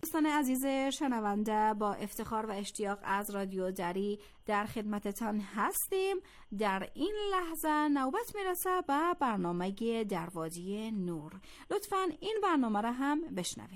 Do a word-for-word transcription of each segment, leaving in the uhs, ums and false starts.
دوستان عزیز شنونده، با افتخار و اشتیاق از رادیو دری در خدمتتان هستیم. در این لحظه نوبت میرسه به برنامه در وادی نور. لطفاً این برنامه را هم بشنوین.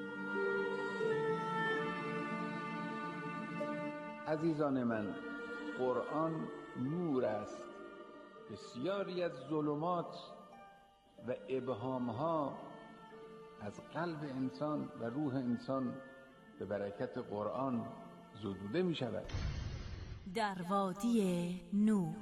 عزیزان من، قرآن نور است. بسیاری از ظلمات و ابهامها از قلب انسان و روح انسان به برکت قرآن زدوده می شود. در وادی نور.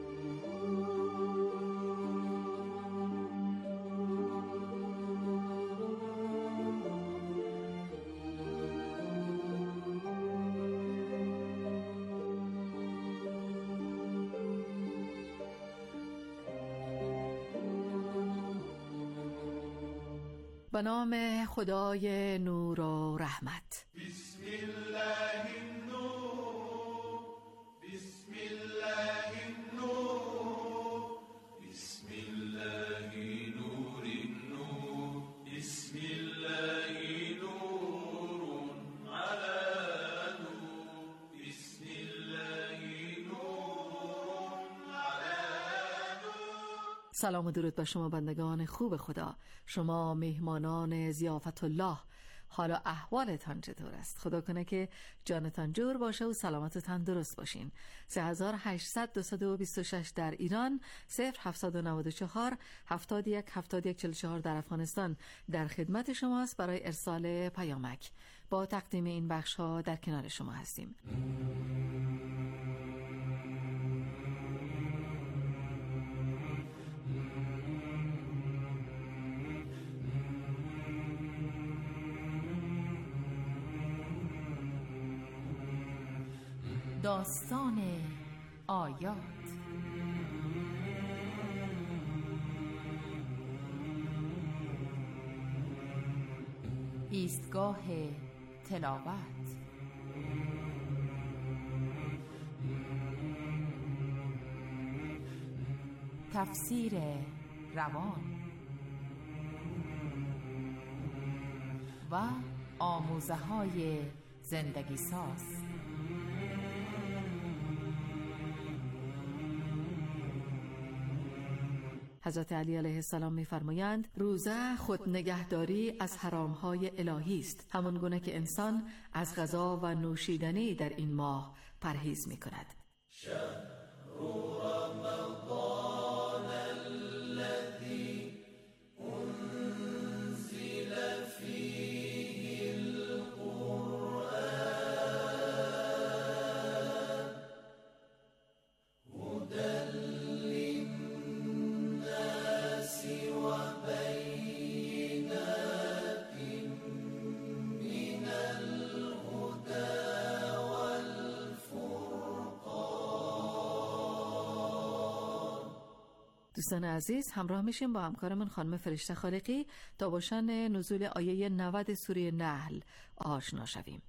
به نام خدای نور و رحمت. بسم الله النور، بسم الله النور، بسم الله نور النور، بسم الله نور على نور، بسم الله نور على نور. سلام و درود بر شما بندگان خوب خدا، شما مهمانان ضیافت الله. حالا احوالتان چطور است؟ خدا کنه که جانتان جور باشه و سلامت و تندرست باشین. سه هزار و هشتصد دویست و بیست و شش در ایران، صفر هفتصد و نود و چهار هفتاد و یک هفتاد و یک چهل و چهار در افغانستان در خدمت شماست برای ارسال پیامک. با تقدیم این بخش ها در کنار شما هستیم. داستان آیات. ایستگاه تلاوت. تفسیر روان و آموزه های زندگی ساز. حضرت علی علیه السلام می‌فرمایند روزه خود نگهداری از حرام‌های الهی است، همان گونه که انسان از غذا و نوشیدنی در این ماه پرهیز می‌کند. شهر رمضان الذی انزل فیه القرآن هدی للناس وبینات من الهدى والفرقان. دوستان عزیز، همراه میشیم با همکارمون خانم فرشته خالقی تا با شأن نزول آیه نود سوره نحل آشنا شویم.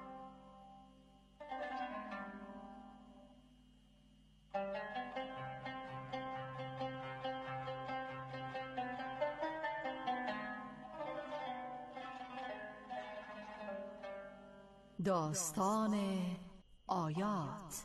داستان آیات.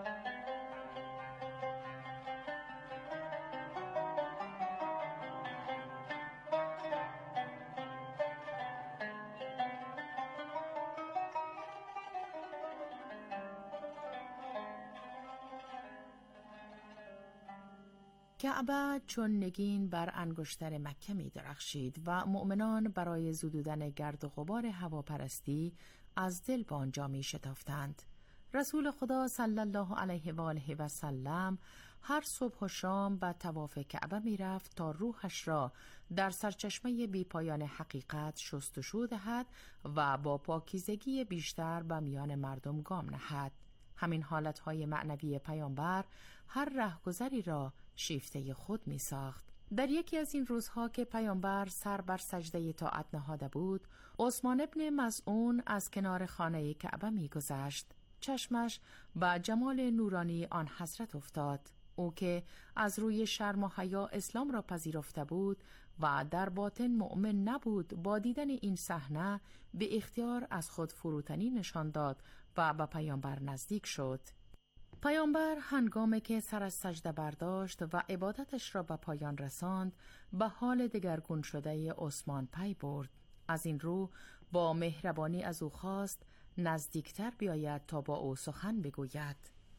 کعبه چون نگین بر انگشتر مکه می درخشید و مؤمنان برای زدودن گرد و غبار هواپرستی از دل به آنجا می شتافتند. رسول خدا صلی الله علیه و آله و سلم هر صبح و شام به طواف کعبه می رفت تا روحش را در سرچشمه بی پایان حقیقت شستشو دهد و با پاکیزگی بیشتر به میان مردم گام نهد. همین حالتهای معنوی پیامبر هر رهگذری را شیفته خود می ساخت. در یکی از این روزها که پیامبر سر بر سجده طاعت نهاده بود، عثمان ابن مظعون از کنار خانه کعبه می گذشت. چشمش به جمال نورانی آن حضرت افتاد. او که از روی شرم و حیا اسلام را پذیرفته بود و در باطن مؤمن نبود، با دیدن این صحنه به اختیار از خود فروتنی نشان داد و به پیامبر نزدیک شد. پیامبر هنگامی که سر از سجده برداشت و عبادتش را به پایان رساند، به حال دگرگون شده عثمان پی برد. از این رو با مهربانی از او خواست نزدیکتر بیاید تا با او سخن بگوید.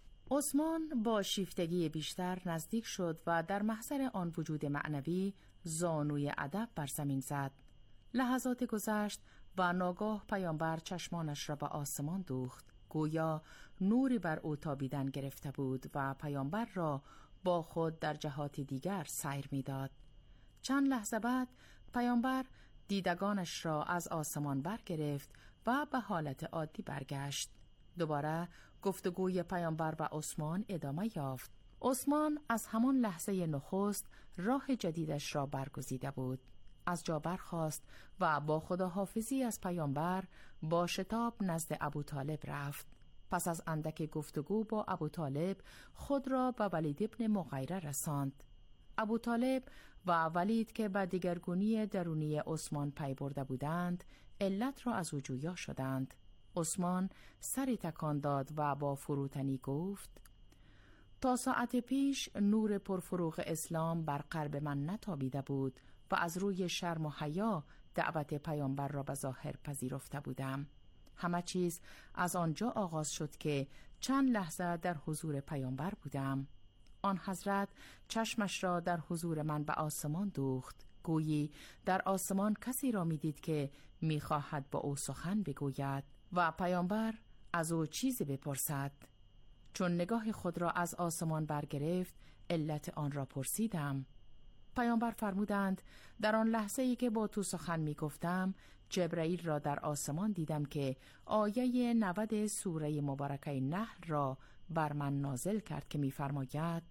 عثمان با شیفتگی بیشتر نزدیک شد و در محضر آن وجود معنوی زانوی ادب بر زمین زد. لحظات گذشت و ناگاه پیامبر چشمانش را به آسمان دوخت، گویا نوری بر او تابیدن گرفته بود و پیامبر را با خود در جهات دیگر سیر می‌داد. چند لحظه بعد پیامبر دیدگانش را از آسمان برگرفت و به حالت عادی برگشت. دوباره گفتگوی پیامبر و عثمان ادامه یافت. عثمان از همان لحظه نخست راه جدیدش را برگزیده بود. از جا برخاست و با خداحافظی از پیامبر با شتاب نزد ابوطالب رفت. پس از اندک گفتگو با ابوطالب خود را به ولید ابن مغیره رساند. ابوطالب و ولید که به دگرگونی درونی عثمان پی برده بودند، علت را از او جویا شدند. عثمان سری تکان داد و با فروتنی گفت: تا ساعت پیش نور پرفروغ اسلام بر قلب من نتابیده بود و از روی شرم و حیا دعوت پیامبر را به ظاهر پذیرفته بودم. همه چیز از آنجا آغاز شد که چند لحظه در حضور پیامبر بودم. آن حضرت چشمش را در حضور من به آسمان دوخت، گویی در آسمان کسی را می دید که می خواهد با او سخن بگوید و پیامبر از او چیزی بپرسد. چون نگاه خود را از آسمان برگرفت، علت آن را پرسیدم. پیامبر فرمودند در آن لحظه ای که با تو سخن می گفتم، جبرائیل را در آسمان دیدم که آیه نود سوره مبارکه نحل را بر من نازل کرد که می فرماید: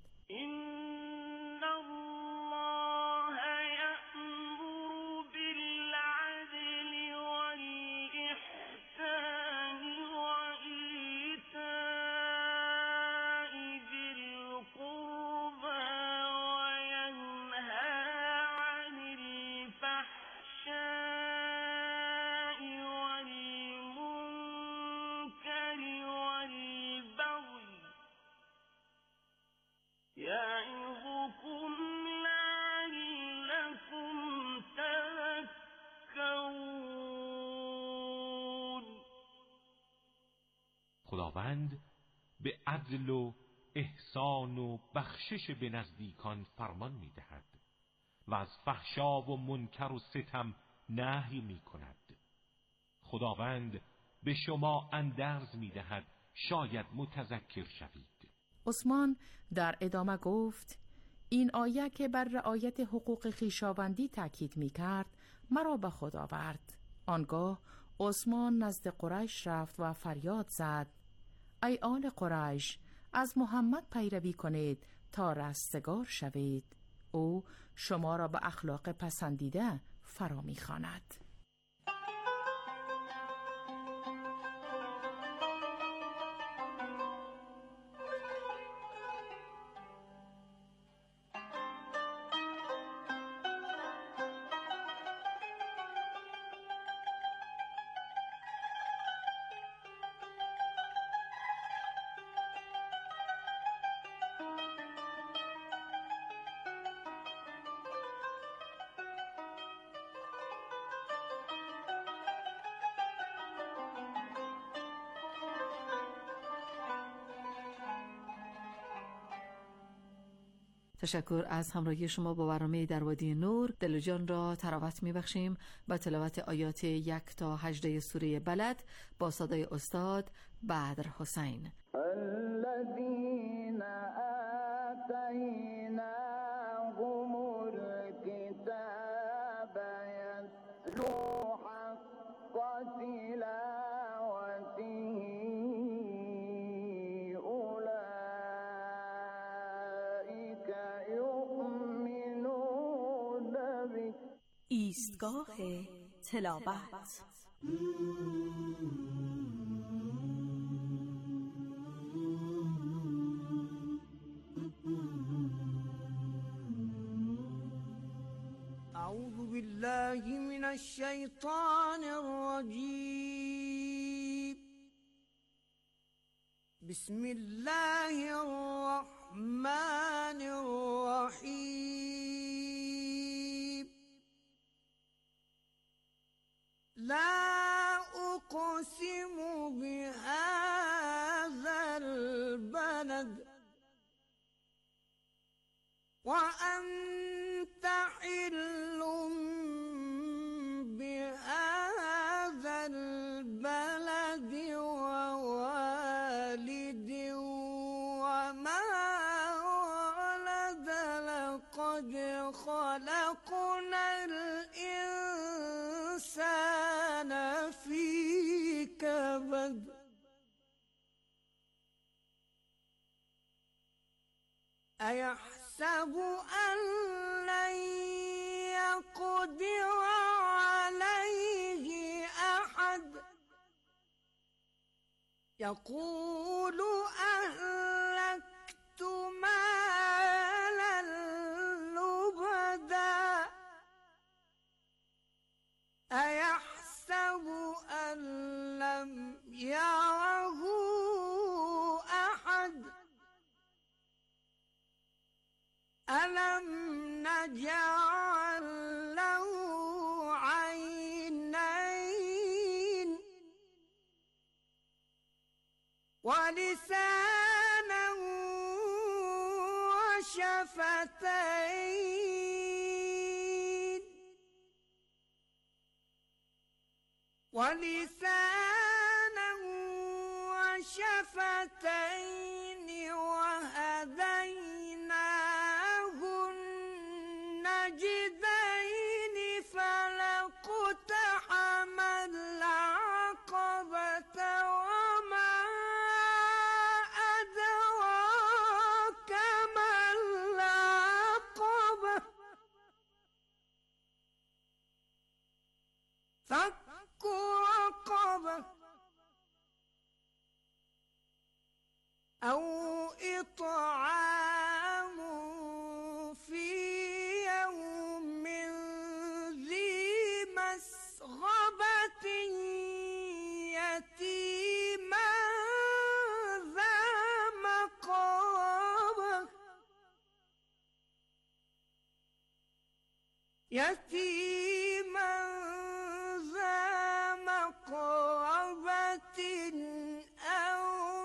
خداوند به عدل و احسان و بخشش به نزدیکان فرمان می دهد و از فحشا و منکر و ستم نهی می کند. خداوند به شما اندرز می دهد شاید متذکر شوید. عثمان در ادامه گفت: این آیه که بر رعایت حقوق خویشاوندی تاکید می کرد مرا به خود آورد. آنگاه عثمان نزد قریش رفت و فریاد زد: ای آل قریش، از محمد پیروی کنید تا رستگار شوید. او شما را به اخلاق پسندیده فرا می‌خواند. تشکر از همراهی شما با برنامه در وادی نور. دل و جان را تراوت می‌بخشیم با تلاوت آیات یک تا هجده سوره بلد با صدای استاد بدر حسین. الذين آتيناهم الكتاب يتلو حق تلاوته ایستگاه تلاوت. بالله من الشيطان الرجيم. بسم الله الرحمن الرحيم. لا أقسم بهذا البلد وأنت حل بهذا البلد ووالد وما ولد لقد خلقنا الإنسان في كبد. أيحسب أن لن يقدر عليه أحد يقول أهلكت مالا لبدا. أيحسب أن لم يره أحد ألم نجعل له عينين ولسانا وشفتين ولسانا وشفتين وهديناه النجدين فلاقتحم العقبة وما أدراك ما العقبة فك رقبة أو إطعام في يوم ذي مسغبة يتيما ذا مقربة يتيما ذا مقربة أو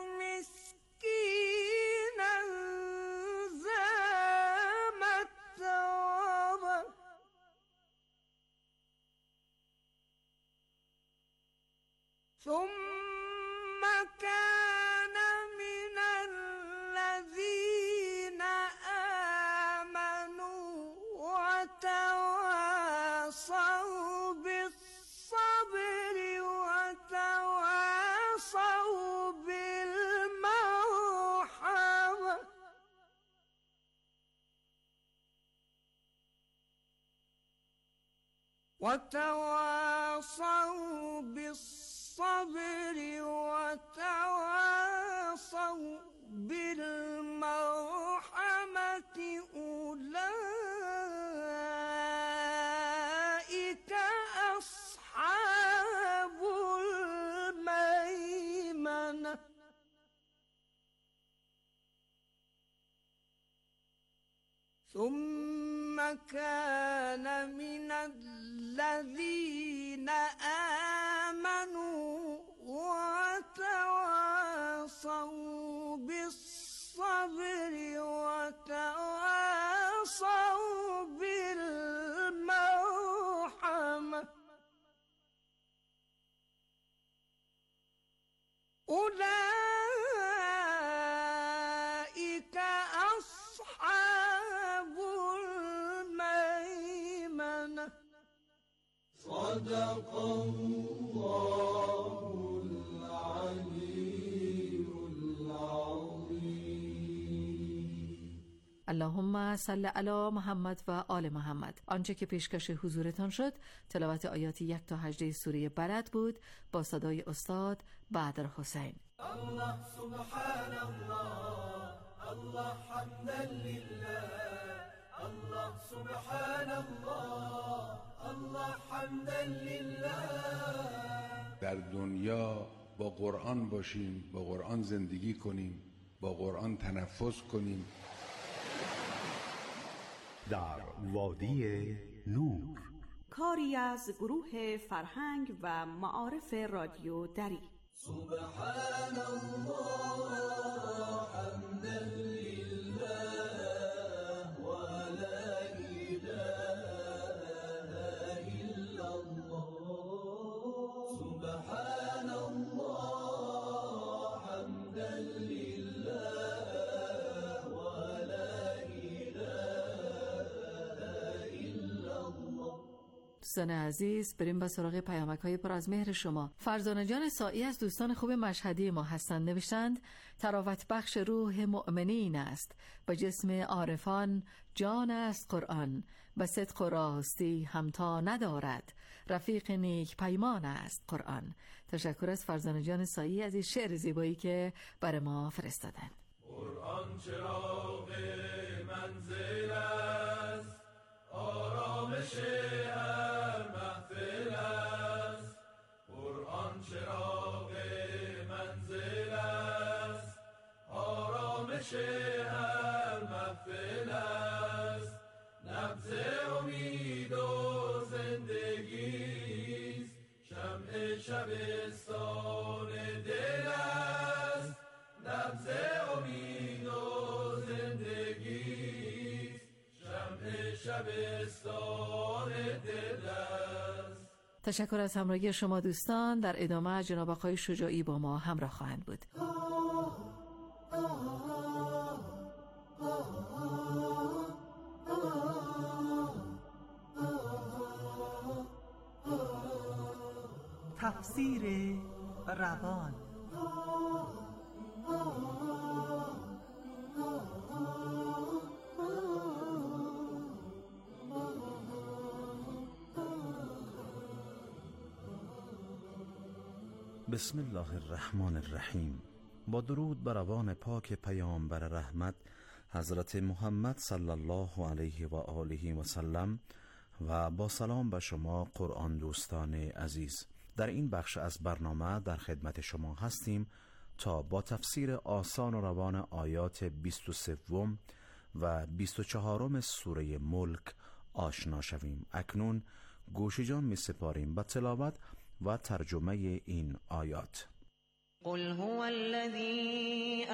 مسكينا ذا متربة ثم كان من الذين آمنوا وتواصوا بالصبر وتواصوا بالمرحمة وتواصوا بالصبر وتواصوا بالمرحمة أولئك أصحاب الميمنة ثم كان من الذين آمنوا وتواصوا بالصبر وتواصوا بالمرحمة أولئك أصحاب الميمنة. صدق الله العلي العظيم. اللهم صل علی محمد و آل محمد. آنچه که پیشکش حضورتان شد تلاوت آیات یک تا هجده سوره بلد بود با صدای استاد بدر حسین. الله سبحان الله الله حمدا لله الله سبحان الله الله حمدا لله. در دنیا با قرآن باشیم، با قرآن زندگی کنیم، با قرآن تنفس کنیم. در وادی نور، کاری از گروه فرهنگ و معارف رادیو دری. سبحان الله حمدا لله و لا اله الا الله. سبحان الله حمدا لله و لا اله الا الله. دوستان عزیز، بریم با سراغ پیامک‌های پر از مهر شما. فرزانه جان سائی از دوستان خوب مشهدی ما هستند. نوشتند تراوت بخش روح مؤمنین است و جسم عارفان جان است قرآن و صدق و راستی همتا ندارد، رفیق نیک پیمان است قرآن. تشکر از فرزانه جان سائی از این شعر زیبایی که برای ما فرستادن. قرآن چراغ منزل است، آرامش هر محفل است. قرآن چراغ منزل است، آرامش هر محفل است. نبض امید و زندگی است، شمع شبستان دل است. نبض امید و زندگی است، شمع شبستان دل است. تشکر از همراهی شما دوستان. در ادامه جناب آقای شجاعی با ما همراه خواهند بود. تفسیر روان. بسم الله الرحمن الرحیم. با درود بر روان پاک پیامبر رحمت حضرت محمد صلی الله علیه و آله و سلم و با سلام به شما قرآن دوستان عزیز. در این بخش از برنامه در خدمت شما هستیم تا با تفسیر آسان و روان آیات بیست و سه و بیست و چهار سوره ملک آشنا شویم. اکنون گوش جان می سپاریم به تلاوت و ترجمه این آیات. قل هو الذي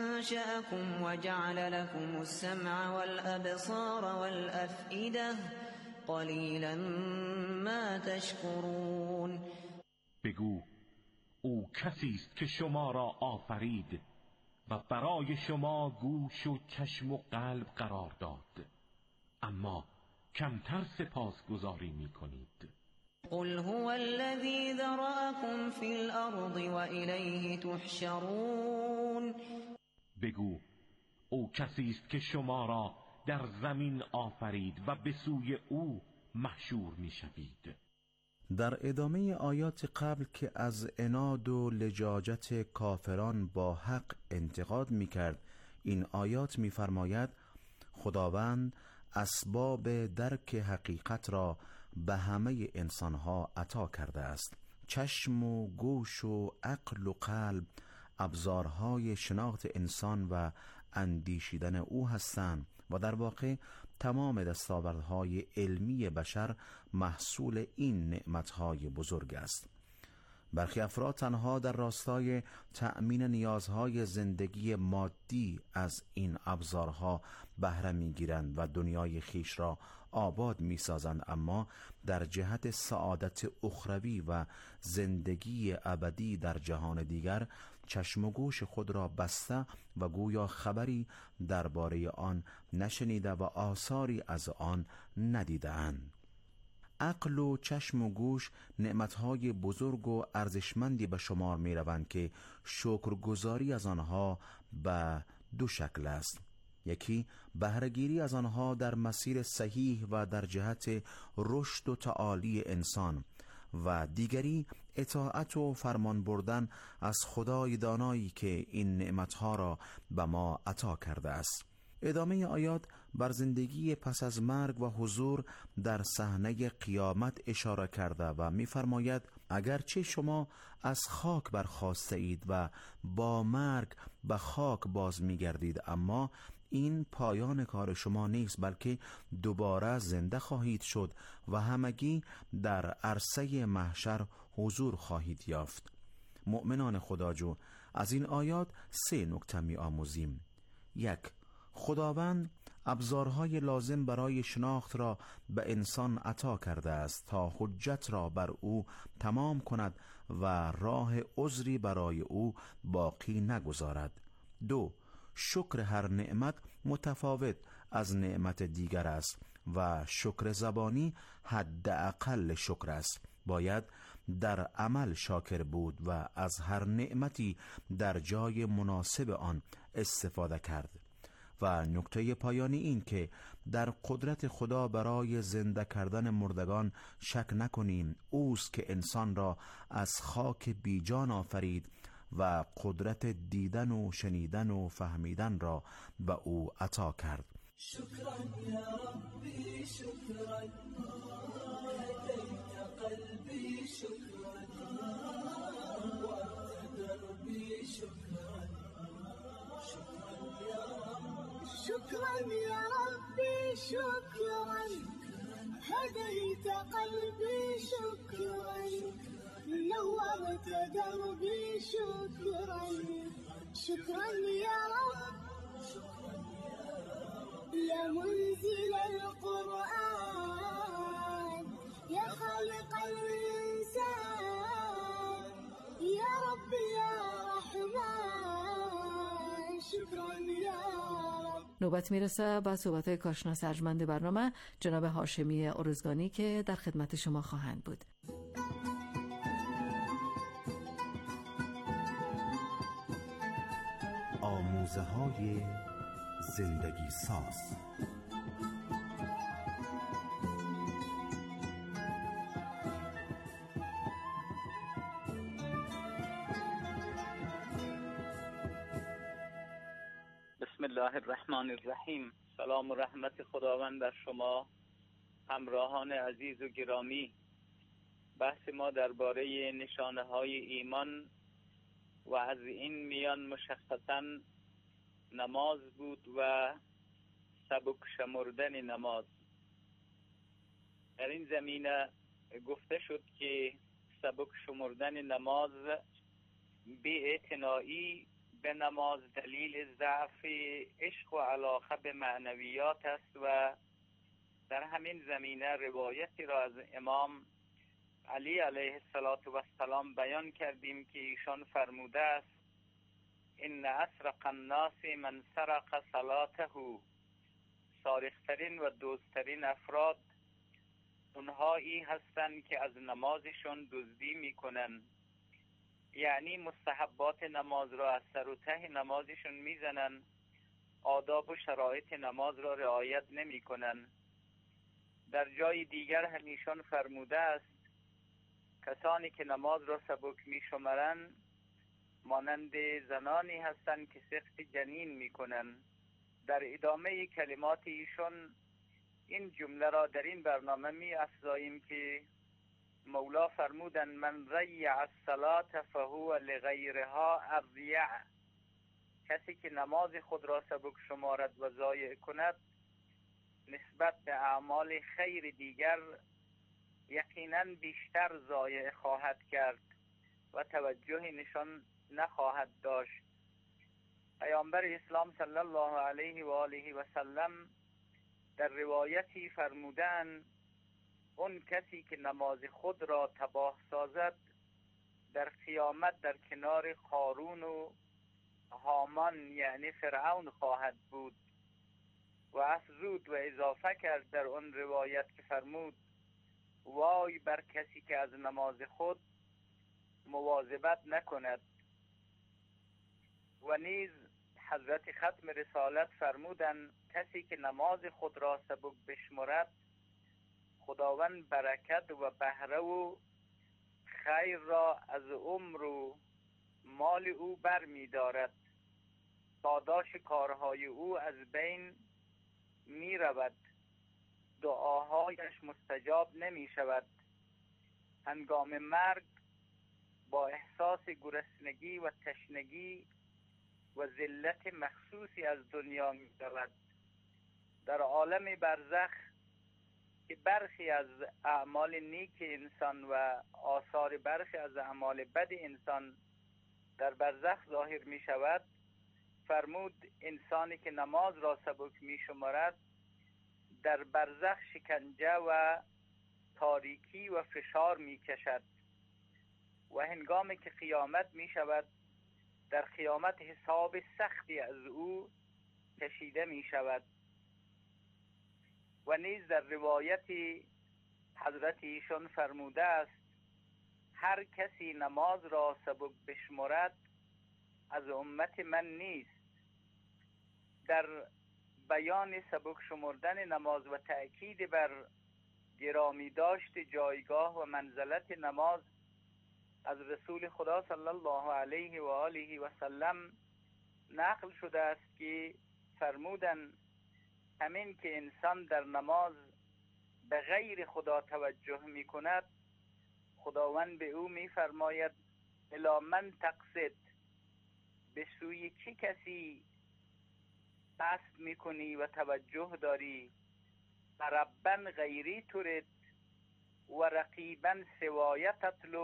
أنشأكم وجعل لكم السمع والأبصار والأفئدة قلیلا ما تشکرون. بگو او کسی است که شما را آفرید و برای شما گوش و چشم و قلب قرار داد، اما کمتر سپاسگزاری می‌کنید. قل هو الذي ذرأكم في الأرض وإليه تحشرون. بگو او کسی است که شما را در زمین آفرید و به سوی او محشور می‌شوید. در ادامه آیات قبل که از عناد و لجاجت کافران با حق انتقاد می‌کرد، این آیات می‌فرماید خداوند اسباب درک حقیقت را به همه انسانها عطا کرده است. چشم و گوش و عقل و قلب ابزارهای شناخت انسان و اندیشیدن او هستند و در واقع تمام دستاوردهای علمی بشر محصول این نعمتهای بزرگ است. برخی افراد تنها در راستای تأمین نیازهای زندگی مادی از این ابزارها بهره می‌گیرند و دنیای خیش را آباد می‌سازند، اما در جهت سعادت اخروی و زندگی ابدی در جهان دیگر چشم و گوش خود را بسته و گویا خبری درباره آن نشنیده و آثاری از آن ندیده‌اند. عقل و چشم و گوش نعمتهای بزرگ و ارزشمندی به شمار می روند که شکرگزاری از آنها به دو شکل است. یکی بهره‌گیری از آنها در مسیر صحیح و در جهت رشد و تعالی انسان، و دیگری اطاعت و فرمان بردن از خدای دانایی که این نعمتها را به ما عطا کرده است. ادامه آیات بر زندگی پس از مرگ و حضور در صحنه قیامت اشاره کرده و می‌فرماید اگرچه شما از خاک برخاسته اید و با مرگ به خاک باز می‌گردید، اما این پایان کار شما نیست، بلکه دوباره زنده خواهید شد و همگی در عرصه محشر حضور خواهید یافت. مؤمنان خداجو، از این آیات سه نکته می آموزیم. یک، خداوند ابزارهای لازم برای شناخت را به انسان عطا کرده است تا حجت را بر او تمام کند و راه عذری برای او باقی نگذارد. دو، شکر هر نعمت متفاوت از نعمت دیگر است و شکر زبانی حداقل شکر است. باید در عمل شاکر بود و از هر نعمتی در جای مناسب آن استفاده کرد. و نکته پایانی این که در قدرت خدا برای زنده کردن مردگان شک نکنیم. اوست که انسان را از خاک بیجان آفرید و قدرت دیدن و شنیدن و فهمیدن را به او عطا کرد. شکرا یا ربی شکرا هدیت قلبی شکرا وقت دربی شکرا شکرا یا ربی شکرا هدیت قلبی شکرا نورت دربي شكرا شكرا يا رب يا منزل القرآن يا خالق الإنسان يا رب يا رحمن شكرا يا رب. نوبت میرسه به صحبت کارشناس ارجمند برنامه جناب هاشمی ارزگانی که در خدمت شما خواهند بود. آموزه های زندگی ساز. بسم الله الرحمن الرحیم. سلام و رحمت خداوند بر شما همراهان عزیز و گرامی. بحث ما درباره نشانه های ایمان و از این میان مشخصاً نماز بود و سبک شمردن نماز. در این زمینه گفته شد که سبک شمردن نماز بی‌اعتنایی به نماز دلیل ضعف عشق و علاقه به معنویات است و در همین زمینه روایتی را از امام علی علیه السلام بیان کردیم که ایشان فرموده است ان اسرق الناس من سرق صلاته. سارقترین و دزدترین افراد اونهایی هستند که از نمازشون دزدی میکنن، یعنی مستحبات نماز را از سر و ته نمازشون میزنن، آداب و شرایط نماز را رعایت نمیکنن. در جای دیگر هم ایشان فرموده است کسانی که نماز را سبک می شمارند مانند زنانی هستند که سقط جنین می کنند. در ادامه کلمات ایشان این جمله را در این برنامه می افزاییم که مولا فرمودن من ضیع الصلاة فهو لغیرها اضیع. کسی که نماز خود را سبک شمارد و ضایع کند نسبت به اعمال خیر دیگر یقینا بیشتر ضایع خواهد کرد و توجه نشان نخواهد داشت. پیامبر اسلام صلی الله علیه و آله و سلم در روایتی فرمودند اون کسی که نماز خود را تباه سازد در قیامت در کنار قارون و هامان یعنی فرعون خواهد بود. و افزود و اضافه کرد در اون روایت که فرمود وای بر کسی که از نماز خود مواظبت نکند. و نیز حضرت ختم رسالت فرمودند کسی که نماز خود را سبک بشمرد خداوند برکت و بهره و خیر را از عمر و مال او بر می دارد، پاداش کارهای او از بین می رود، دعاهایش مستجاب نمی شود. هنگام مرگ با احساس گرسنگی و تشنگی و ذلت مخصوصی از دنیا می رود. در عالم برزخ که برخی از اعمال نیک انسان و آثار برخی از اعمال بد انسان در برزخ ظاهر می شود، فرمود انسانی که نماز را سبک می شمارد در برزخ شکنجه و تاریکی و فشار می کشد و هنگامی که قیامت می شود در قیامت حساب سختی از او کشیده می شود. و نیز در روایتی حضرت ایشان فرموده است هر کسی نماز را سبک بشمرد از امت من نیست. در بیان سبک شمردن نماز و تأکید بر گرامی داشت جایگاه و منزلت نماز از رسول خدا صلی الله علیه و آله و سلم نقل شده است که فرمودند همین که انسان در نماز به غیر خدا توجه می کند، خداوند به او می فرماید الی من تقصد، به سوی چه کسی قصد می کنی و توجه داری؟ ربا غیری ترد و رقیبا سوای تطلب،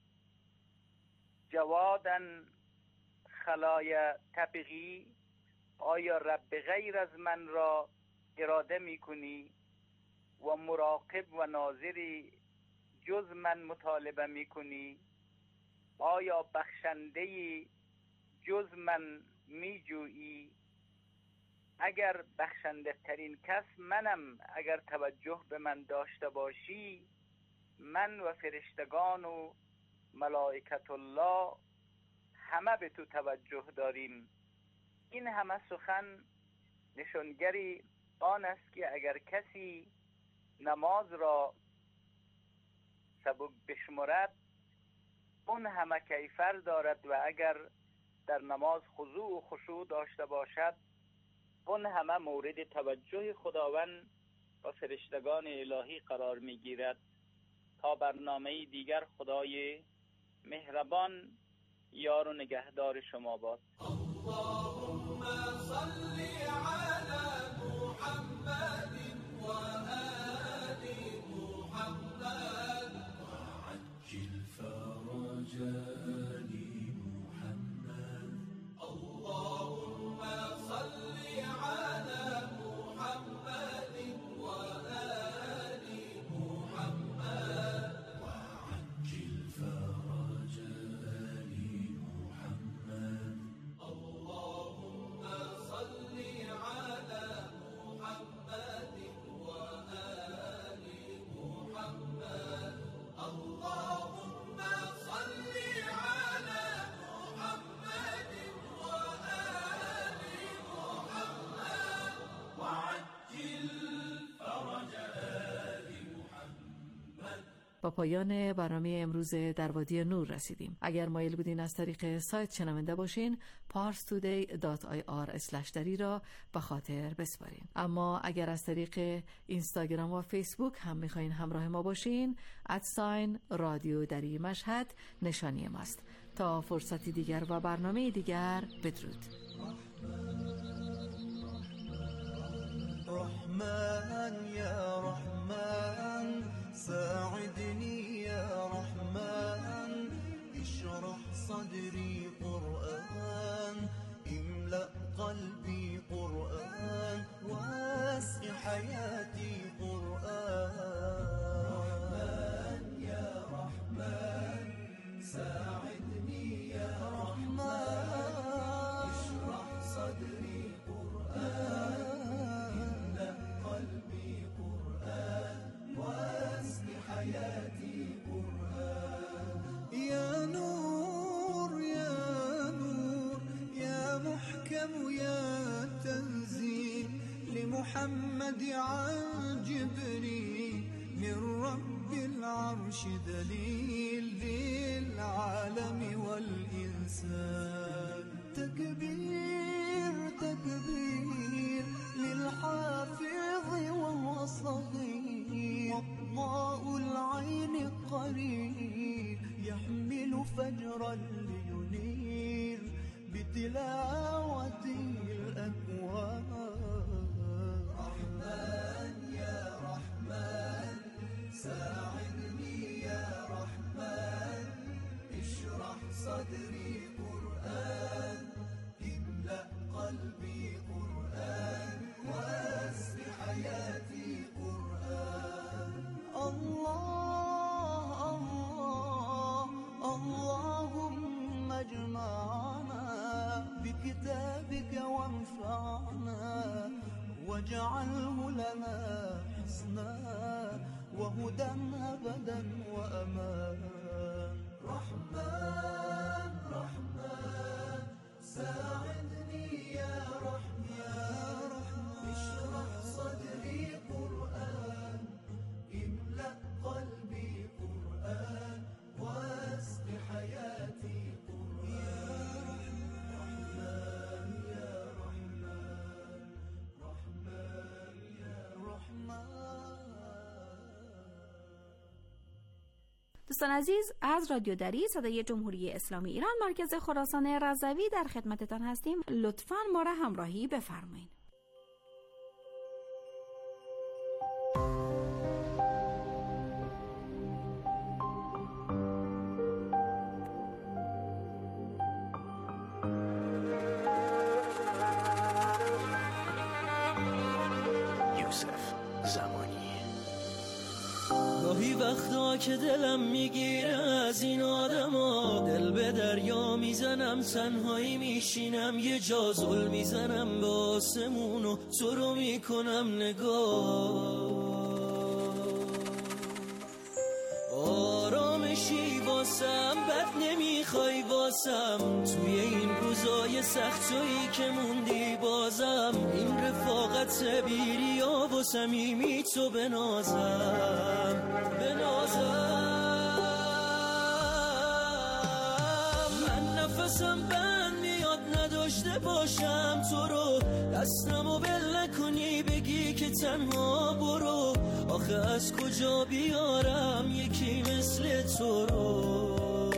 جوادا خلای تبغی، آیا رب غیر از من را اراده می کنی و مراقب و ناظری جز من مطالبه می کنی؟ آیا بخشندهی جز من می جویی؟ اگر بخشنده ترین کس منم، اگر توجه به من داشته باشی، من و فرشتگان و ملائکت الله همه به تو توجه داریم. این همه سخن نشانگری آن است که اگر کسی نماز را سبک بشمرد اون همه کیفر دارد و اگر در نماز خضوع و خشوع داشته باشد اون همه مورد توجه خداوند و فرشتگان الهی قرار می گیرد. تا برنامه دیگر خدای مهربان یار و نگهدار شما باد. اللهم صل على محمد و آل محمد وعجل فرج محمد. اللهم صل على محمد و آل محمد وعجل فرج محمد. اللهم صل على محمد و آل محمد. اللهم صل على محمد و آل محمد وعجل فرج آل محمد. با پایان برنامه امروز در وادی نور رسیدیم. اگر مایل بودین از طریق سایت شنونده باشین پارس تودی دات آی آر اسلش دری را به خاطر بسپارین. اما اگر از طریق اینستاگرام و فیسبوک هم میخواین همراه ما باشین ادساین رادیو دری مشهد نشانی ماست. تا فرصتی دیگر و برنامه دیگر بدرود. رحمن یا رحمن ساعدني يا رحمن اشرح صدري قرآن املأ قلبي قرآن واسع حياتي قرآن. رحمن يا رحمن ساعدني يا رحمن اشرح صدري قرآن املأ قلبي قرآن واسع حياتي قرآن. يا نور يا نور يا محكم يا تنزيل لمحمد عن جبريل من رب العرش دليل للعالم والإنسان. تكبير تكبير للحافظ فجرا لينير بتلاوته الأكوان. رحمن يا رحمن ساعدني يا رحمن اشرح صدري قرآن املأ قلبي قرآن واسق حياتي قرآن. الله الله اللهم اجمعنا بكتابك وانفعنا واجعله لنا حسنا وهدى أبدا وأمان. رحمن رحمن ساعدني يا رحمن اشرح صدري قرآن املأ قلبي قرآن واسق حياتي قرآن. رحمن يا رحمن رحمن يا رحمن. دوستان عزیز، از رادیو دری صدای جمهوری اسلامی ایران مرکز خراسان رضوی در خدمتتان هستیم. لطفاً ما را همراهی بفرمایید. یوسف زمانی. گاهی وقتا که دلم میگیره از این آدما، دل به دریا میزنم تنهایی میشینم یه جا زل میزنم به آسمون و تو رو میکنم نگاه. آرامشی واسم بد نمیخوای واسم توی این روزای سختایی که موندی بازم این رفاقت بیریا و صمیمی تو بنازم بنازم. من نفسم بند میاد نداشته باشم تو رو، دستمو بل نکنی بگی که تنها برو. آخه از کجا بیارم یکی مثل تو رو؟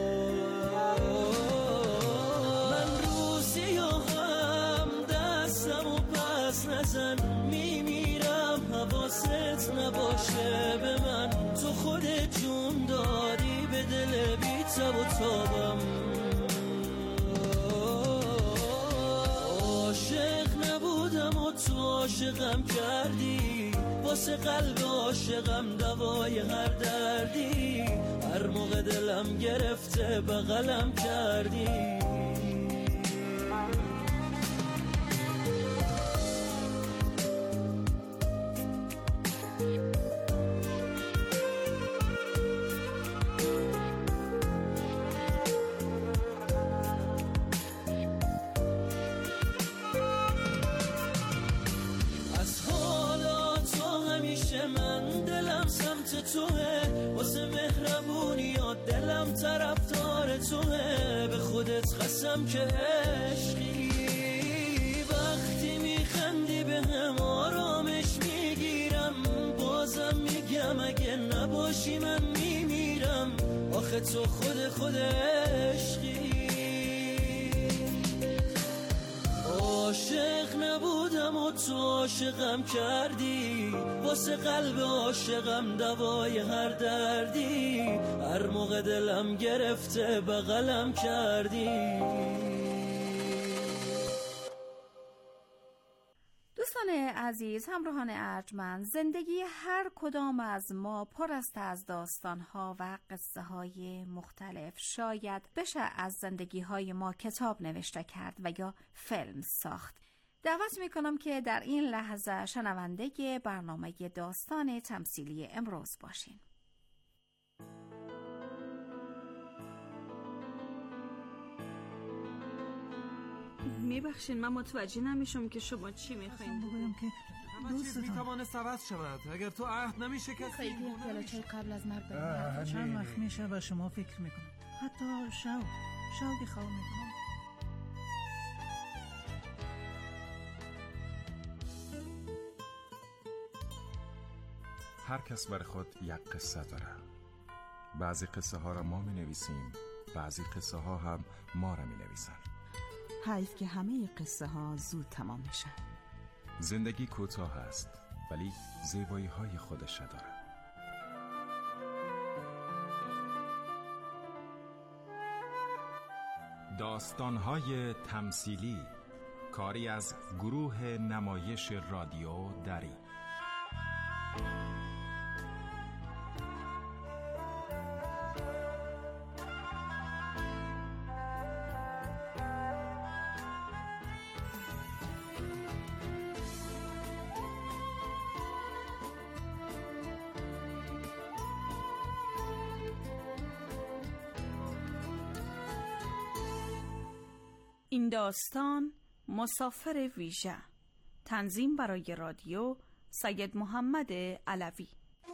من روزی هم دستمو پس نزن میمیرم حواست نباشه به من. تو خودت جون دادی به دل بی تب و تابم. عاشق نبودم و تو عاشقم کردی، واسه قلب عاشقم دوای هر دردی. هر موقع دلم گرفته بغلم کردی. توه واسه مهربونیات دلم طرفدار توه. به خودت قسم که عشقی وقتی میخندی به هم آرامش میگیرم. بازم میگم اگه نباشی من میمیرم. آخه تو خود خود عشقی. عاشق نبودم و تو عاشقم کردی، واسه قلب عاشقم دوای هر دردی. هر موقع دلم گرفته بغلم کردی. دوستان عزیز، همراهان ارجمند، زندگی هر کدام از ما پر است از داستان‌ها و قصه‌های مختلف. شاید بشه از زندگی‌های ما کتاب نوشته کرد و یا فیلم ساخت. دعوت می‌کنم که در این لحظه شنونده برنامه داستان تمثیلی امروز باشین. میبخشین من متوجه نمیشم که شما چی میخواین بگویم که همه چیز میتوانست عوض شود اگر تو عهد نمیشکستی. خیلی پیاله‌چای قبل از مرگ بریم. چند وقت میشه و شما فکر میکنم حتی شو شو خواب میکنم. هر کس بر خود یک قصه داره. بعضی قصه ها را ما می نویسیم، بعضی قصه ها هم ما را می نویسن. حیف که همه قصه ها زود تمام میشن. زندگی کوتاه است ولی زیبایی های خودش را دارد. داستان‌های تمثیلی، کاری از گروه نمایش رادیو دری. این داستان مسافر ویژه، تنظیم برای رادیو سید محمد علوی.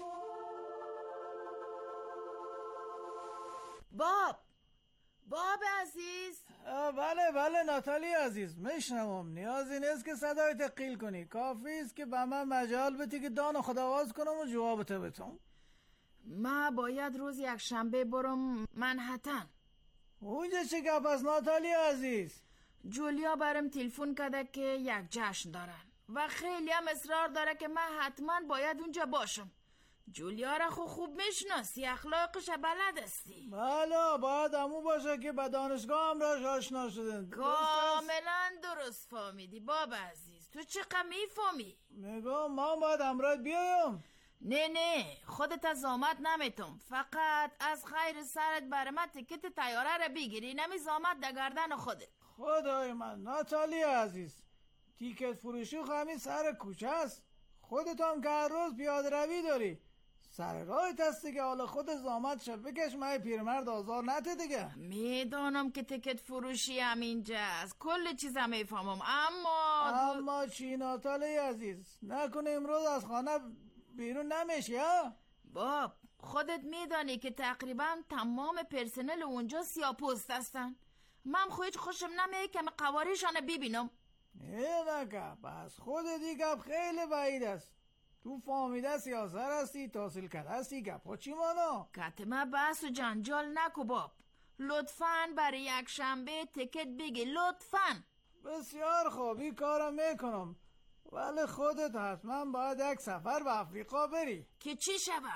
باب باب عزیز. بله بله ناتالی عزیز، میشنوم. نیازی نیست که صدای تقیل کنی، کافی است که به من مجال بدی که دان خداواز کنم و جوابت بتم. ما باید روز یک شنبه برم منهتن. اونجا چه گپ است ناتالی عزیز؟ جولیا برم تلفن کرده که یک جشن دارن و خیلی هم اصرار داره که من حتما باید اونجا باشم. جولیا را خو خوب میشناسی، اخلاقش بلد استی. بله باید همون باشه که به دانشگاه هم راش آشنا شدن. کاملا درست فهمیدی بابا عزیز. تو چقدر میفهمی؟ میگم ما باید امرات بیایم. نه نه خودت از زامت نمیتم، فقط از خیر سرت برای من تکت تیاره را بگیری، نمی زامت در گردن خودت. خدای من ناتالی عزیز، تیکت فروشی همین سر کوچه است. خودت هم که هر روز پیاده روی داری، سر راهت هستی که حالا خود زامت شد بکش مای پیرمرد آزار نده دیگه. میدانم که تیکت فروشی همینجا است، کل چیزا میفهمم، اما اما چی ناتالی عزیز؟ نکنه امروز از خانه بیرون نمیشی ها؟ باب خودت میدانی که تقریبا تمام پرسنل اونجا سیاپوست هستن. من خودش خوشم نمیه که قواریشان ببینم. نه نکه بس خود دیگه خیلی بعید است. تو فهمیده سیاسر هستی، تحصیل کرده هستی، گپا چی مانا؟ کتمه بحث و جنجال نکو باب. لطفاً برای یک شنبه تکت بگی، لطفاً. بسیار خوبی کارم میکنم، ولی خودت حتما باید یک سفر به افریقا بری. که چی شبه؟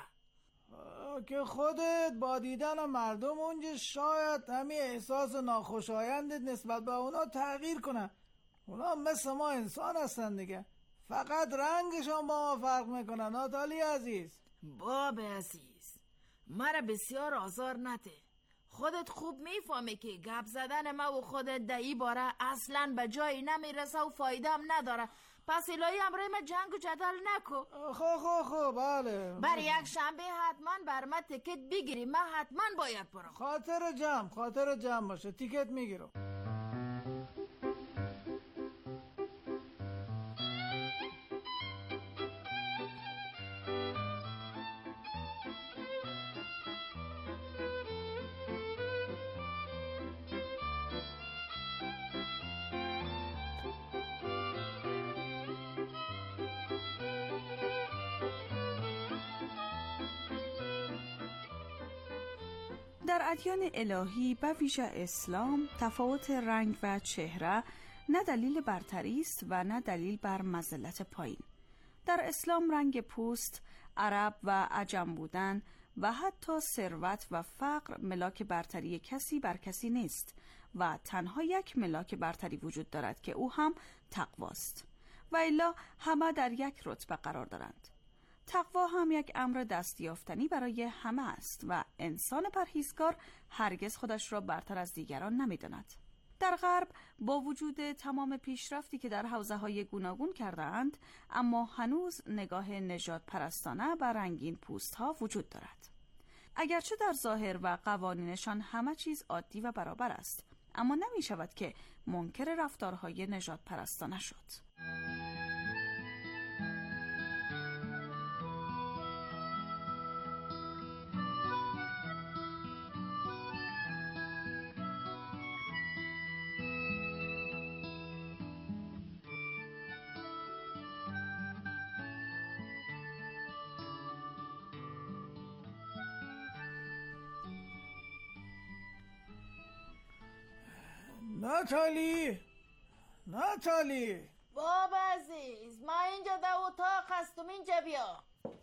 که خودت با دیدن مردم اونجا شاید همین احساس ناخوشایندت نسبت به اونا تغییر کنه. اونا مثل ما انسان هستن دیگه، فقط رنگشان با ما فرق میکنه ناتالی عزیز. باب عزیز مرا بسیار آزار نده. خودت خوب میفهمی که گپ زدن ما و خودت در این باره اصلا به جایی نمیرسه و فایده هم نداره. پس الهی امره من جنگ و جدل نکو. خو خو خو بله. برای یک شنبه حتما بر من تیکت بگیری، من حتما باید برم. خاطر جمع خاطر جمع باشه، تیکت میگیرم. در ادیان الهی به ویژه اسلام تفاوت رنگ و چهره نه دلیل برتری است و نه دلیل بر مذلت پایین. در اسلام رنگ پوست، عرب و عجم بودن و حتی ثروت و فقر ملاک برتری کسی بر کسی نیست و تنها یک ملاک برتری وجود دارد که او هم تقواست و الا همه در یک رتبه قرار دارند. تقوا هم یک امر دستیافتنی برای همه است و انسان پرهیزکار هرگز خودش را برتر از دیگران نمی‌داند. در غرب با وجود تمام پیشرفتی که در حوزه‌های گوناگون کرده‌اند، اما هنوز نگاه نژاد پرستانه بر رنگین پوست‌ها وجود دارد. اگرچه در ظاهر و قوانینشان همه چیز عادی و برابر است، اما نمی شود که منکر رفتارهای نژاد پرستانه شد. ناتالی ناتالی بابا عزیز، ما اینجا در اتاق هستم، اینجا بیا.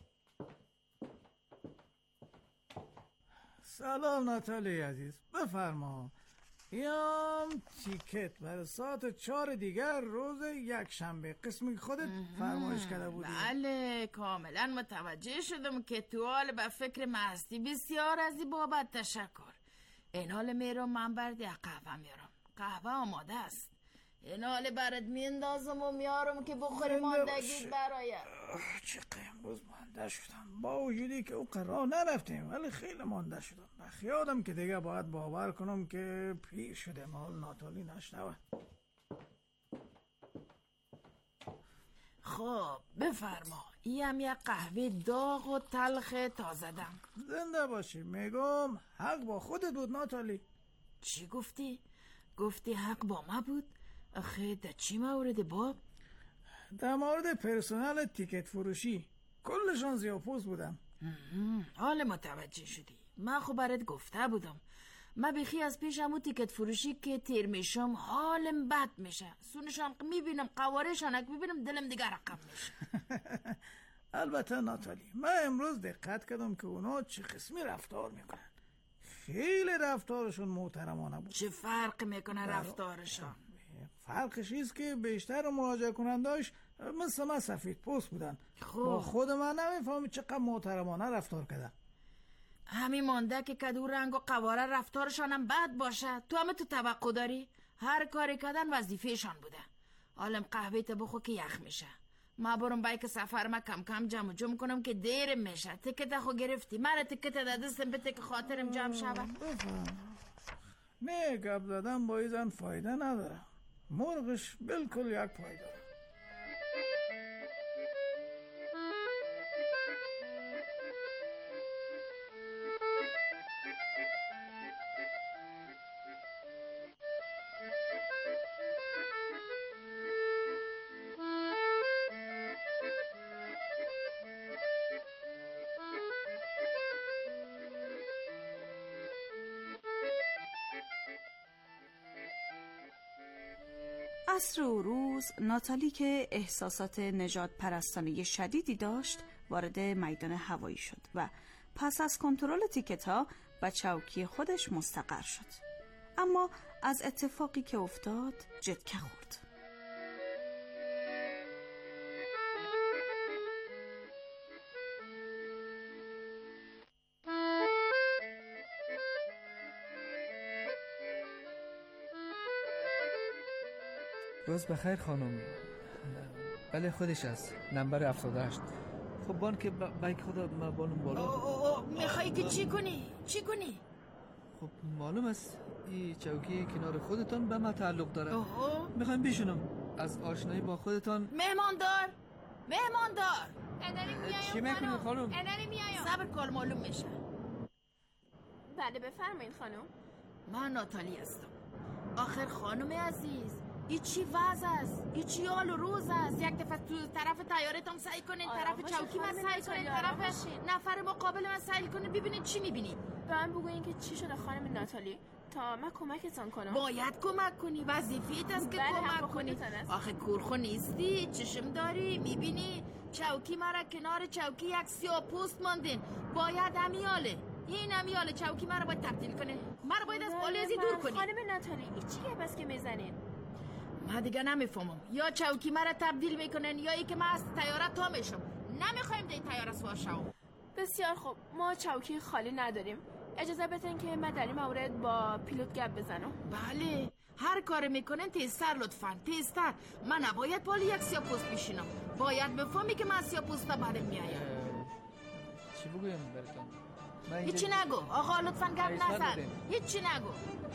سلام ناتالی عزیز، بفرما. یام تیکت برای ساعت چهار دیگر روز یک شنبه، قسمی که خودت فرمایش کرده بودی. بله کاملا متوجه شدم که تو حال به فکر مستی. بسیار از این بابت تشکر. این حال میرم من برد قهوه میارم. قهوه آماده است. این حال برد میندازم و میارم که بخوری ماندگی برایت. چقدر امروز مانده شدم، با وجودی که او قرار نرفتیم ولی خیلی مانده شدم. بخیادم که دیگه باید باور کنم که پیر شده مال ناتالی نشنوه. خب بفرما، این یک قهوه داغ و تلخ تازه دم. زنده باشی. میگم حق با خودت بود ناتالی. چی گفتی؟ گفتی حق با ما بود؟ آخه در چی مورد باب؟ در مورد پرسنل تیکت فروشی، کلشان زیاپوس بودم. حال متوجه شدی. من خب برات گفته بودم من بخی از پیشم و تیکت فروشی که تیر میشم حالم بد میشه. سونشان میبینم، قوارشانک میبینم، دلم دیگه رقم میشه. البته ناتالی، من امروز دقت کردم که اونا چه قسمی رفتار میکنن. خیلی رفتارشون محترمانه بود. چه فرق میکنه رفتارشان؟ فرقش ایست که بیشتر مراجعه کننداش مثل من سفید پوست بودن. خوب. با خود من نمیفهمی چقدر محترمانه رفتار کردن. همین مانده که کدو رنگ و قواره رفتارشانم بد باشه. تو همه تو توقع داری؟ هر کاری کردن وظیفهشان بوده. عالم قهوه تا بخو که یخ میشه. ما برم بایک سفر ما کم کم جمع جمع کنم که دیرم میشه. تکت خو گرفتی، من تکت دادستم به تک خاطرم جمع شود. نه گپ زدن با ایزن فایده نداره. مرغش بالکل یک پای داره. عصر و روز ناتالی که احساسات نجات پرستانه شدیدی داشت وارد میدان هوایی شد و پس از کنترل تیکت ها به چوکی خودش مستقر شد. اما از اتفاقی که افتاد جدکه خورد. روز بخیر خانم. بله خودش است، نمبر هفتاد و هشت. خب بان که بایک خدا ما بالون بالا. میخوایی که چی کنی؟ چی کنی؟ خب معلوم است این چوکی کنار خودتان به ما تعلق داره. میخوایم بیشونم از آشنایی با خودتان. مهماندار مهماندار اداری میایم. چی میکنیم خانم؟ اداری میایم. صبر کن معلوم میشه. بله بفرمایید خانم. من ناتالی هستم. آخر خانم عزیز ای چی وضع است؟ ای چی حال و روز است؟ یک دفعه تو طرف تیارتون سعی کنین، طرف چوکی من سعی کنین، طرف نفر مقابل من سعی کنین، ببینید چی میبینید. به من بگوین که چی شده خانم ناتالی تا من کمکتان کنم. باید کمک کنی، وظیفه‌ت است که کمک کنی. آخه کورخو نیستی، چشم داری، میبینی چوکی مرا کنار چوکی یک سیاه‌پوست ماندین. باید امیاله این امیاله چوکی مرا باید تبدیل کنه. مرا باید از پالیزی دور کنی. خانم ناتالی این چیه بس که میزنین؟ من دیگه نمیفهمم. یا چوکی مرا تبدیل میکنن یا ای که من از تیاره تا میشم. نمیخوایم در تیاره سوار شم. بسیار خوب، ما چوکی خالی نداریم. اجازه بدین که من در این مورد با پیلوت گپ بزنم. بله، هر کار میکنن تیزتر لطفاً، تیزتر. من نباید پالی یک سیاه‌پوست بشینم. باید بفهمی که من سیاه‌پوستا بعدم میایم. چی بگویم براتون؟ هیچی نگو آقا، لطفاً گپ نزن. هیچی نگو.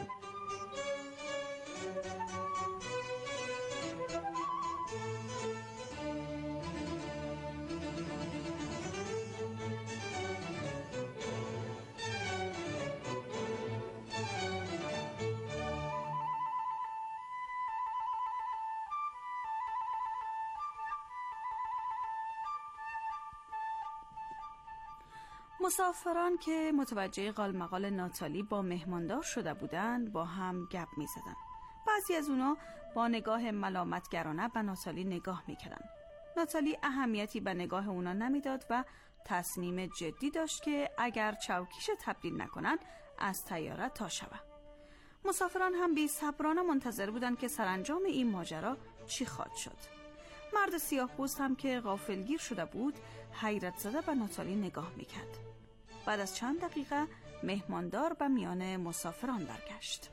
مسافران که متوجه قالمقال ناتالی با مهماندار شده بودند با هم گپ می زدن. بعضی از اونا با نگاه ملامتگرانه به ناتالی نگاه میکردن. ناتالی اهمیتی به نگاه اونا نمیداد و تصمیم جدی داشت که اگر چوکیش تبدیل نکنن از طیاره تا شود. مسافران هم بی صبرانه منتظر بودن که سرانجام این ماجرا چی خواهد شد. مرد سیاه‌پوست هم که غافلگیر شده بود حیرت زده به ناتالی نگاه میکرد. بعد از چند دقیقه مهماندار به میان مسافران برگشت.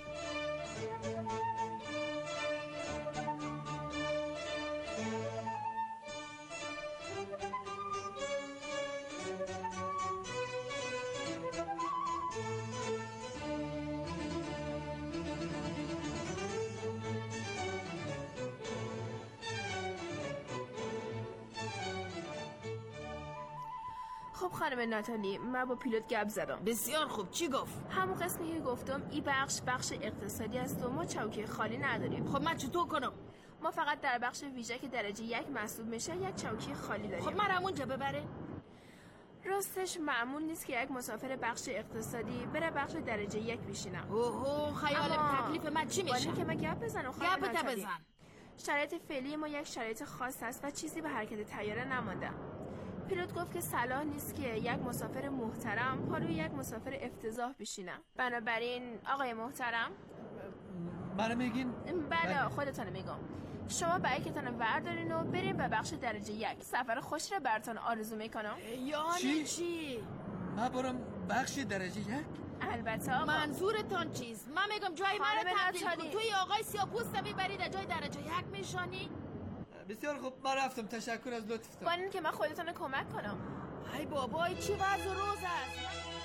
خب خانم ناتالی، من با پیلوت گپ زدم. بسیار خوب، چی گفت؟ همون قسمی که گفتم این بخش بخش اقتصادی است و ما چوکی خالی نداریم. خب من چطور کنم؟ ما فقط در بخش ویژه که درجه یک محسوب میشه یک چوکی خالی داریم. خب من همونجا ببره؟ راستش معمول نیست که یک مسافر بخش اقتصادی بره بخش درجه یک بشینه. اوه خیال تکلیف من چی میشه؟ ولی که من گپ بزنم خانم ناتالی. گپ بزن. شرایط فعلی ما یک شرایط خاص است و چیزی به حرکت طیاره نمانده. پیلوت گفت که صلاح نیست که یک مسافر محترم پا روی یک مسافر افتضاح بشینه. بنابراین آقای محترم، منو میگین؟ بله خودتون میگم. شما بایکتون وردارین و بریم به بخش درجه یک. سفر خوش را براتون آرزو میکنم. یعنی چی؟ چی؟ من برم بخش درجه یک؟ البته آقا. منظورتون چیست؟ من میگم جای من رو تبدیل کن. توی آقای سیاه‌پوست میبرید جای درجه یک میشانی؟ بسیار خوب، من رفتم. تشکر از لطفتون. با این که من خودتون کمک کنم. ای بابای چی وضع روز است؟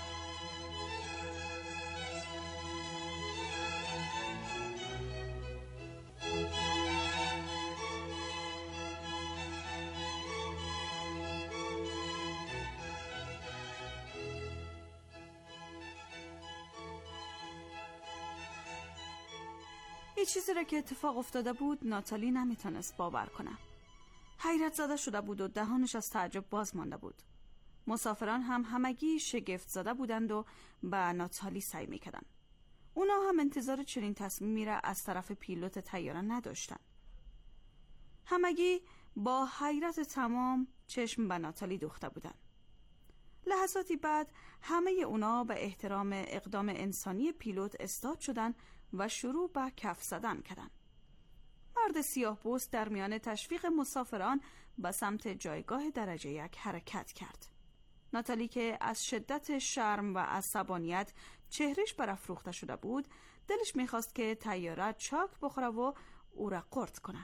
این چیزی را که اتفاق افتاده بود ناتالی نمیتونست باور کنه. حیرت زده شده بود و دهانش از تعجب باز مانده بود. مسافران هم همگی شگفت زده بودند و به ناتالی سعی میکردند. اونا هم انتظار چنین تصمیمی را از طرف پیلوت طیاره نداشتند. همگی با حیرت تمام چشم به ناتالی دوخته بودند. لحظاتی بعد همه اونا به احترام اقدام انسانی پیلوت استاد شدند و شروع به کف زدن کردند. مرد سیاه‌پوست در میان تشویق مسافران به سمت جایگاه درجه یک حرکت کرد. ناتالی که از شدت شرم و عصبانیت چهرش برافروخته شده بود، دلش میخواست که طیاره چاک بخوره و او را قرت کنه.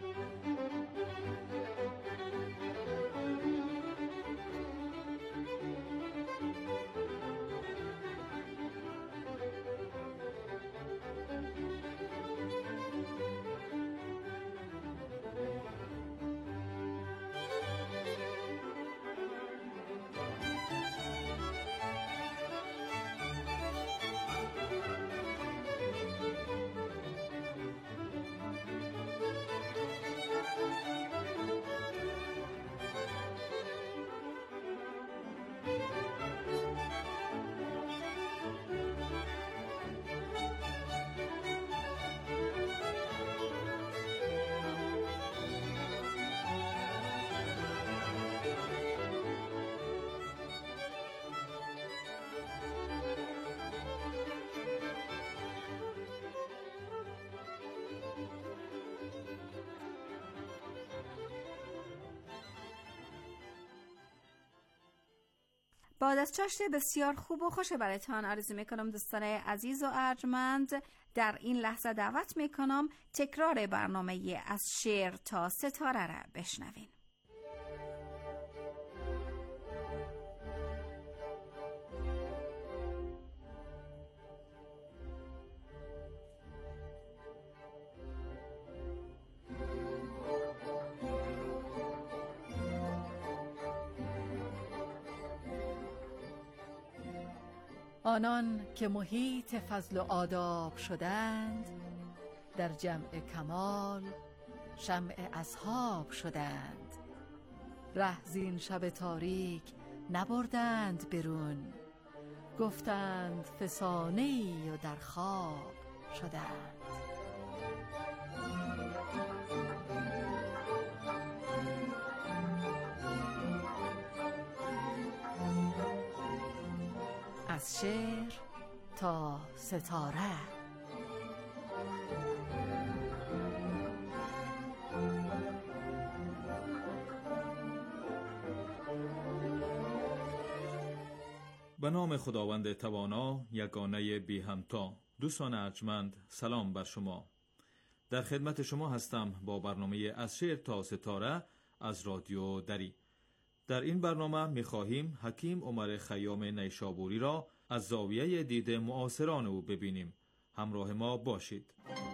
با دستچشت بسیار خوب و خوش برایتان آرزو میکنم دوستان عزیز و ارجمند. در این لحظه دعوت میکنم تکرار برنامه از شعر تا ستاره را بشنوین. آنان که محیط فضل و آداب شدند، در جمع کمال شمع اصحاب شدند. ره زین شب تاریک نبردند برون، گفتند فسانه‌ای و در خواب شدند. از شعر تا ستاره. به نام خداوند توانا یگانه بی همتا. دوستان ارجمند، سلام بر شما. در خدمت شما هستم با برنامه از شعر تا ستاره از رادیو دری. در این برنامه می‌خواهیم حکیم عمر خیام نیشابوری را از زاویه دید معاصران او ببینیم. همراه ما باشید.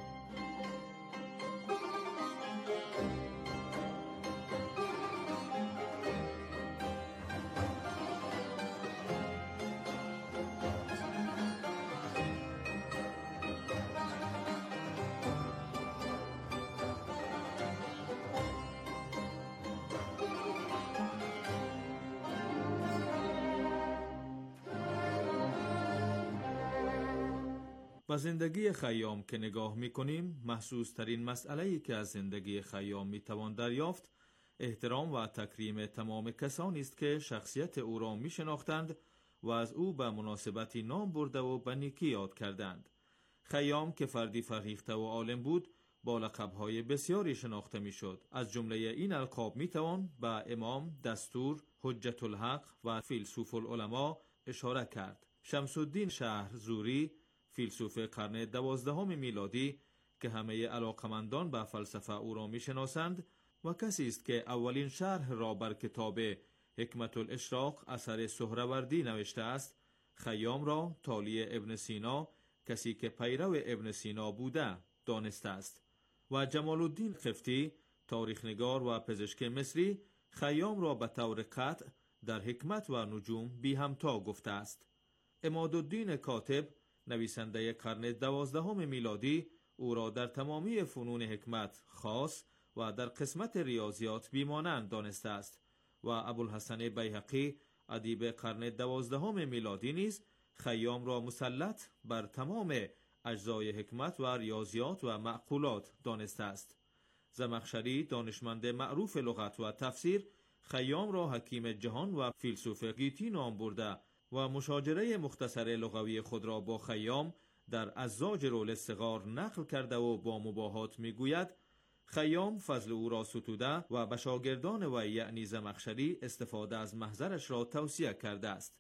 با زندگی خیام که نگاه می‌کنیم، محسوس ترین مسئله‌ای که از زندگی خیام می‌توان دریافت، احترام و تکریم تمام کسانی است که شخصیت او را می‌شناختند و از او به مناسبتی نام برده و به نیکی یاد کردند. خیام که فردی فرهیخته و عالم بود، با لقب‌های بسیاری شناخته می‌شد. از جمله این القاب می‌توان به امام، دستور، حجت الحق و فیلسوف العلماء اشاره کرد. شمس الدین شهرزوری، فیلسوف قرن دوازدهم میلادی که همه علاقمندان به فلسفه او را میشناسند و کسی است که اولین شرح را بر کتاب حکمت الاشراق اثر سهروردی نوشته است، خیام را تالی ابن سینا، کسی که پیرو ابن سینا بوده، دانسته است. و جمال الدین قفطی، تاریخنگار و پزشک مصری، خیام را به طور قطع در حکمت و نجوم بی همتا گفته است. عمادالدین کاتب، نویسنده قرن دوازدهم میلادی، او را در تمامی فنون حکمت خاص و در قسمت ریاضیات بیمانند دانسته است. و ابوالحسن بیهقی، ادیب قرن دوازدهم میلادی نیز خیام را مسلط بر تمام اجزای حکمت و ریاضیات و معقولات دانسته است. زمخشری، دانشمند معروف لغت و تفسیر، خیام را حکیم جهان و فیلسوف گیتی نام برده و مشاجره مختصر لغوی خود را با خیام در الزاجر الصغار نقل کرده و با مباهات میگوید خیام فضل او را ستوده و به شاگردان و یعنی زمخشری استفاده از محضرش را توصیه کرده است.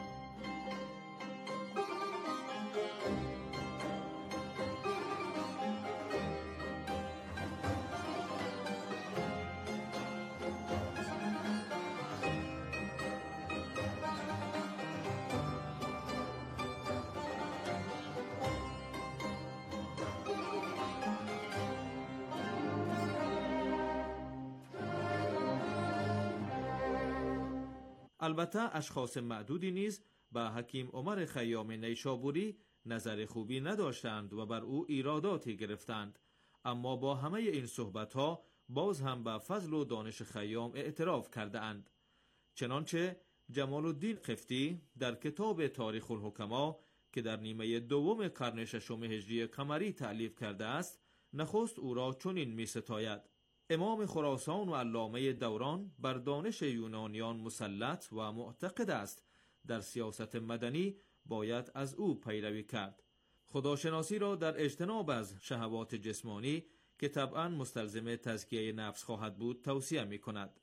البته اشخاص معدودی نیز به حکیم عمر خیام نیشابوری نظر خوبی نداشتند و بر او ایراداتی گرفتند، اما با همه این صحبت‌ها باز هم به فضل و دانش خیام اعتراف کرده اند. چنانچه جمال الدین قفطی در کتاب تاریخ الحکما که در نیمه دوم قرن ششم هجری قمری تألیف کرده است، نخست او را چنین می ستاید: امام خراسان و علامه دوران بر دانش یونانیان مسلط و معتقد است، در سیاست مدنی باید از او پیروی کرد. خداشناسی را در اجتناب از شهوات جسمانی که طبعاً مستلزم تزکیه نفس خواهد بود توصیه می کند.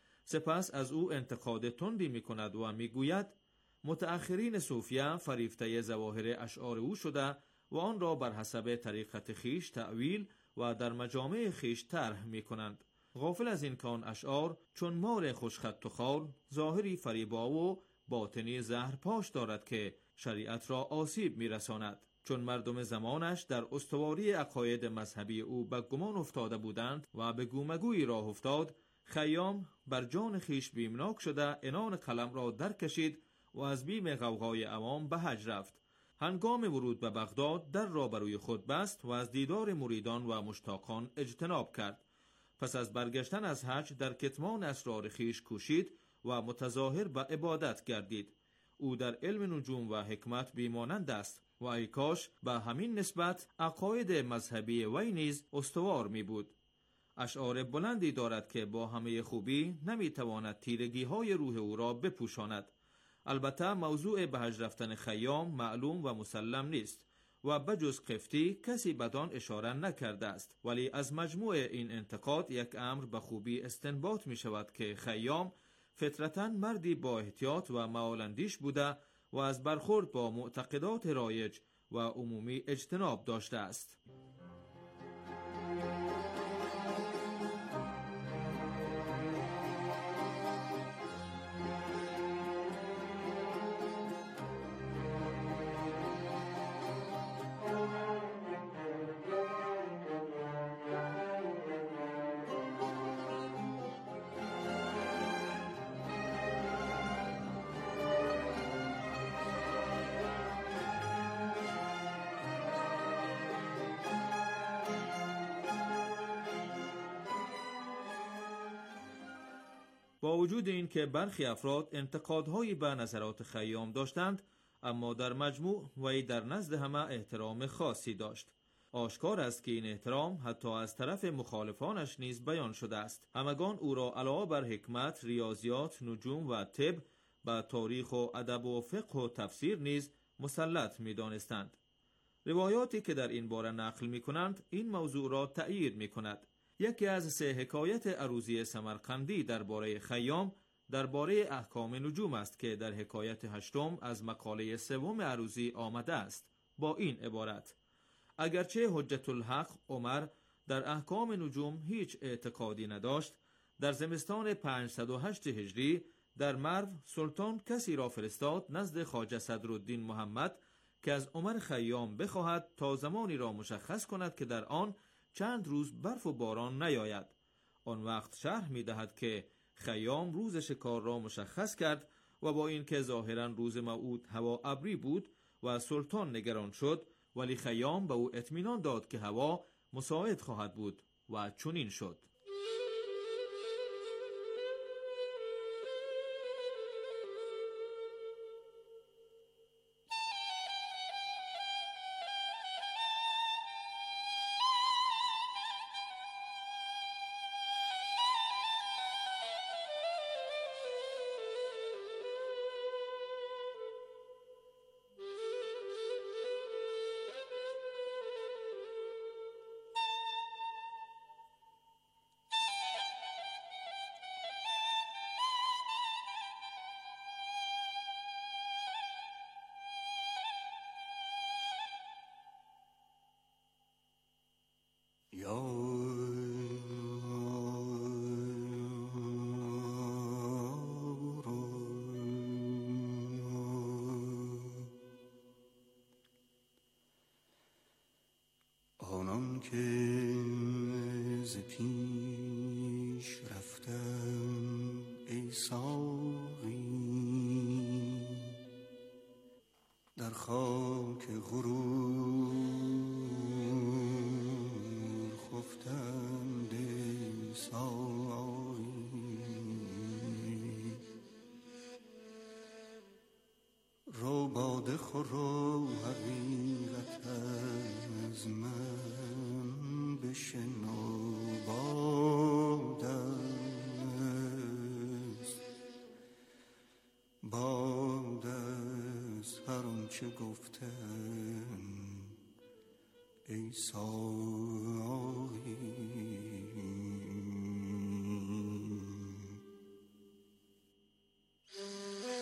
سپس از او انتقاد تندی می کند و می گوید متأخرین صوفیه فریفته ظواهر اشعار او شده و آن را بر حسب طریقت خیش تأویل و در مجامع خیش طرح می کنند. غافل از این کان اشعار چون مار خوشخط و خال ظاهری فریبا و باطنی زهر پاش دارد که شریعت را آسیب می رساند. چون مردم زمانش در استواری عقاید مذهبی او به گمان افتاده بودند و به گومگویی راه افتاد، خیام بر جان خیش بیمناک شده عنان قلم را در کشید و از بیم غوغای عوام به حج رفت. هنگام ورود به بغداد در را بروی خود بست و از دیدار مریدان و مشتاقان اجتناب کرد. پس از برگشتن از حج در کتمان اسرار خیش کوشید و متظاهر به عبادت گردید. او در علم نجوم و حکمت بیمانند است و ای کاش به همین نسبت عقاید مذهبی وی نیز استوار می بود. اشعار بلندی دارد که با همه خوبی نمی تواند تیرگی های روح او را بپوشاند، البته موضوع به حج رفتن خیام معلوم و مسلم نیست و بجز قفطی کسی بدان اشاره نکرده است، ولی از مجموع این انتقاد یک امر به خوبی استنباط می شود که خیام فطرتاً مردی با احتیاط و معال‌اندیش بوده و از برخورد با معتقدات رایج و عمومی اجتناب داشته است. با وجود این که برخی افراد انتقادهایی به نظرات خیام داشتند، اما در مجموع وی در نزد همه احترام خاصی داشت. آشکار است که این احترام حتی از طرف مخالفانش نیز بیان شده است. همگان او را علاوه بر حکمت، ریاضیات، نجوم و طب، به تاریخ و ادب و فقه و تفسیر نیز مسلط می دانستند. روایاتی که در این باره نقل می کنند این موضوع را تأیید می کند. یکی از سه حکایت عروضی سمرقندی درباره خیام درباره احکام نجوم است که در حکایت هشتم از مقاله سوم عروضی آمده است، با این عبارت: اگرچه حجت الحق عمر در احکام نجوم هیچ اعتقادی نداشت، در زمستان پانصد و هشت هجری در مرو سلطان کسی را فرستاد نزد خواجه صدرالدین محمد که از عمر خیام بخواهد تا زمانی را مشخص کند که در آن چند روز برف و باران نیاید. آن وقت شرح می دهد که خیام روز شکار را مشخص کرد و با این که ظاهرا روز موعود هوا ابری بود و سلطان نگران شد، ولی خیام به او اطمینان داد که هوا مساعد خواهد بود و چنین شد. آنان که ز پیش رفتم ای ساقی، در خاک غرور خفتند ای ساقی، رو باده خور و حقیقت از من بشنو، باد است باد از هر آنچه گفتم ای ساقی.